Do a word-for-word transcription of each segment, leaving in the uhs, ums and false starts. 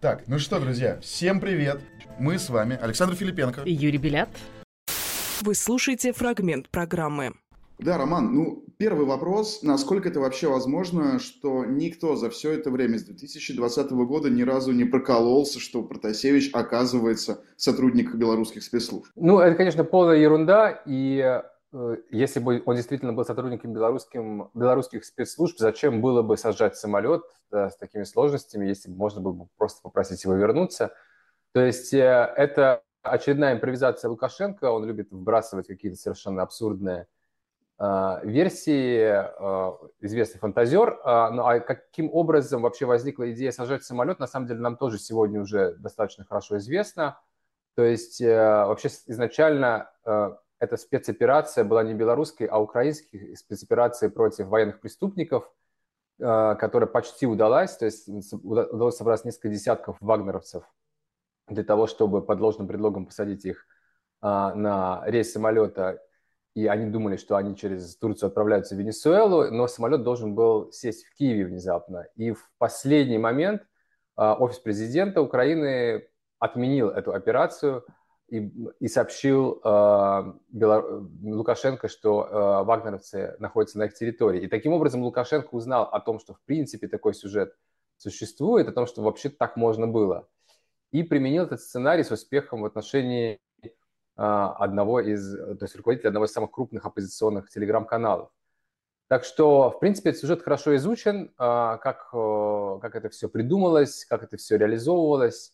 Так, ну что, друзья, всем привет. Мы с вами Александр Филипенко и Юрий Белят. Вы слушаете фрагмент программы. Да, Роман, ну, первый вопрос. Насколько это вообще возможно, что никто за все это время с две тысячи двадцатого года ни разу не прокололся, что Протасевич оказывается сотрудником белорусских спецслужб? Ну, это, конечно, полная ерунда, и э, если бы он действительно был сотрудником белорусским, белорусских спецслужб, зачем было бы сажать самолет да, с такими сложностями, если бы можно было бы просто попросить его вернуться? То есть э, это очередная импровизация Лукашенко, он любит вбрасывать какие-то совершенно абсурдные э, версии, э, известный фантазер. Э, ну а каким образом вообще возникла идея сажать самолет, на самом деле нам тоже сегодня уже достаточно хорошо известно. То есть э, вообще изначально э, эта спецоперация была не белорусской, а украинской спецоперацией против военных преступников, э, которая почти удалась. То есть удалось собрать несколько десятков вагнеровцев для того, чтобы под ложным предлогом посадить их э, на рейс самолета. И они думали, что они через Турцию отправляются в Венесуэлу, но самолет должен был сесть в Киеве внезапно. И в последний момент э, офис президента Украины отменил эту операцию и, и сообщил э, Белор... Лукашенко, что э, вагнеровцы находятся на их территории. И таким образом Лукашенко узнал о том, что в принципе такой сюжет существует, о том, что вообще так можно было. И применил этот сценарий с успехом в отношении э, одного из, то есть руководителя одного из самых крупных оппозиционных телеграм-каналов. Так что, в принципе, этот сюжет хорошо изучен, э, как, э, как это все придумалось, как это все реализовывалось.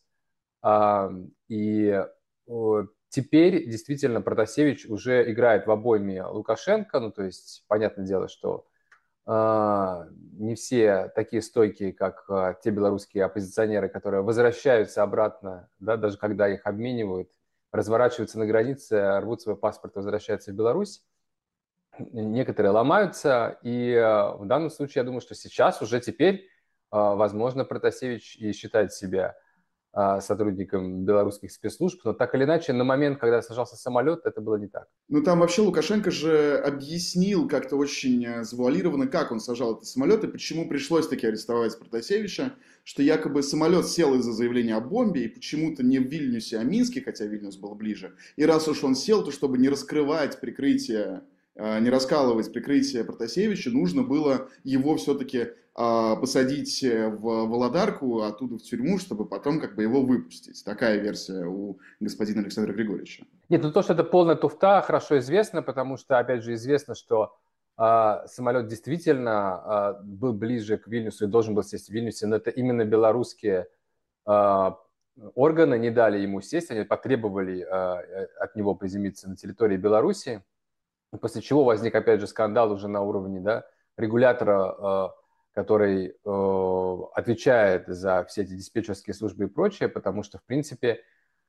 И теперь действительно Протасевич уже играет в обойме Лукашенко, ну то есть понятное дело, что не все такие стойкие, как те белорусские оппозиционеры, которые возвращаются обратно, да, даже когда их обменивают, разворачиваются на границе, рвут свой паспорт и возвращаются в Беларусь. Некоторые ломаются, и в данном случае я думаю, что сейчас уже теперь, возможно, Протасевич и считает себя сотрудникам белорусских спецслужб, но так или иначе, на момент, когда сажался самолет, это было не так. Ну, там вообще Лукашенко же объяснил как-то очень завуалированно, как он сажал этот самолет и почему пришлось таки арестовать Протасевича, что якобы самолет сел из-за заявления о бомбе и почему-то не в Вильнюсе, а в Минске, хотя Вильнюс был ближе. И раз уж он сел, то чтобы не раскрывать прикрытие, не раскалывать прикрытие Протасевича, нужно было его все-таки посадить в Володарку, оттуда в тюрьму, чтобы потом как бы его выпустить. Такая версия у господина Александра Григорьевича. Нет, ну то, что это полная туфта, хорошо известно, потому что, опять же, известно, что э, самолет действительно э, был ближе к Вильнюсу и должен был сесть в Вильнюсе, но это именно белорусские э, органы не дали ему сесть, они потребовали э, от него приземлиться на территории Беларуси, после чего возник, опять же, скандал уже на уровне да, регулятора, э, который э, отвечает за все эти диспетчерские службы и прочее, потому что, в принципе,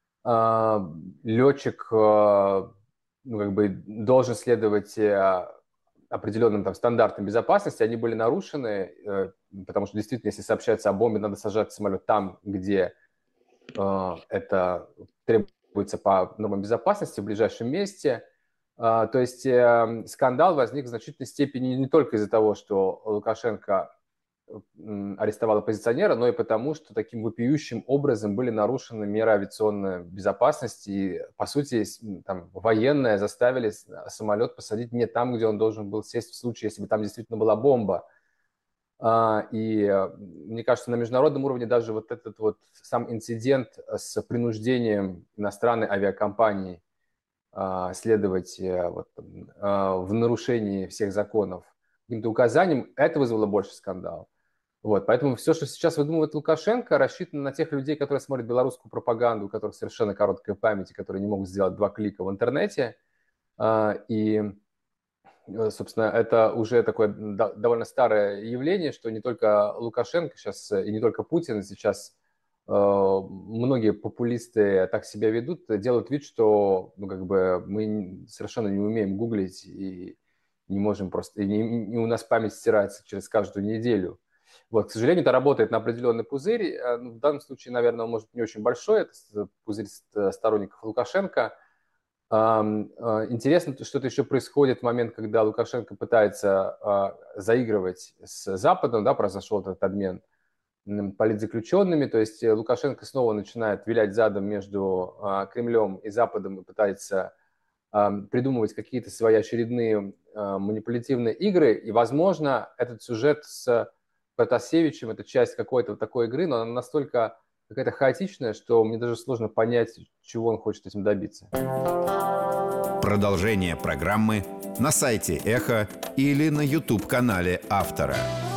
э, летчик э, ну, как бы должен следовать э, определенным там, стандартам безопасности, они были нарушены, э, потому что действительно, если сообщается о бомбе, надо сажать самолет там, где э, это требуется по нормам безопасности, в ближайшем месте. Uh, то есть э, скандал возник в значительной степени не только из-за того, что Лукашенко э, арестовал оппозиционера, но и потому, что таким вопиющим образом были нарушены меры авиационной безопасности. И, по сути, там, военные заставили самолет посадить не там, где он должен был сесть в случае, если бы там действительно была бомба. Uh, и э, мне кажется, на международном уровне даже вот этот вот сам инцидент с принуждением иностранной авиакомпании следовать вот, в нарушении всех законов каким-то указаниям, это вызвало больше скандал. Вот, поэтому все, что сейчас выдумывает Лукашенко, рассчитано на тех людей, которые смотрят белорусскую пропаганду, у которых совершенно короткая память, и которые не могут сделать два клика в интернете. И, собственно, это уже такое довольно старое явление, что не только Лукашенко сейчас, и не только Путин сейчас многие популисты так себя ведут, делают вид, что ну, как бы мы совершенно не умеем гуглить и не можем просто, и, не, и у нас память стирается через каждую неделю. Вот, к сожалению, это работает на определенный пузырь. В данном случае, наверное, он может быть не очень большой. Это пузырь сторонников Лукашенко. Интересно, что-то еще происходит в момент, когда Лукашенко пытается заигрывать с Западом, да, произошел этот обмен политзаключенными. То есть Лукашенко снова начинает вилять задом между Кремлем и Западом и пытается придумывать какие-то свои очередные манипулятивные игры. И, возможно, этот сюжет с Протасевичем – это часть какой-то вот такой игры, но она настолько какая-то хаотичная, что мне даже сложно понять, чего он хочет этим добиться. Продолжение программы на сайте Эхо или на YouTube-канале автора.